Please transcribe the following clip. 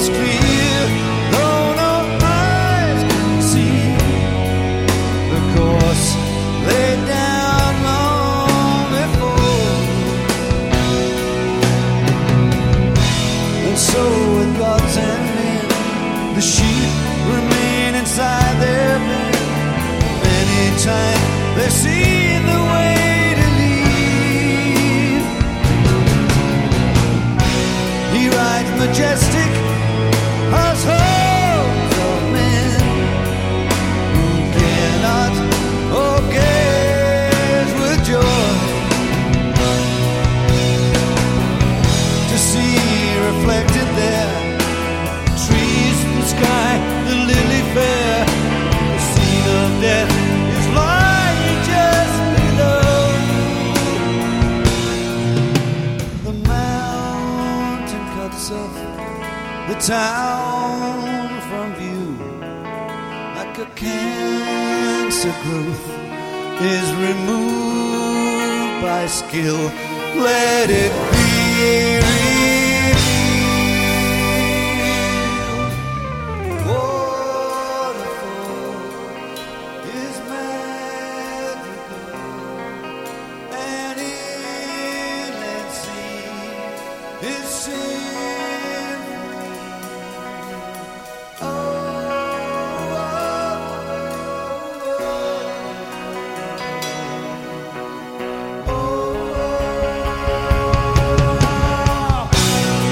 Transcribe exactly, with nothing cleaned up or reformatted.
is clear, though no eyes can see the course laid down long before. And so with gods and men, the sheep remain inside their pen. Many times they see the way to leave. He rides majestic as hosts of men who cannot or gaze with joy to see reflected there trees, the sky, the lily fair. The scene of death is lying just below. The mountain cuts off the town from view like a cancer growth is removed by skill. Let it be.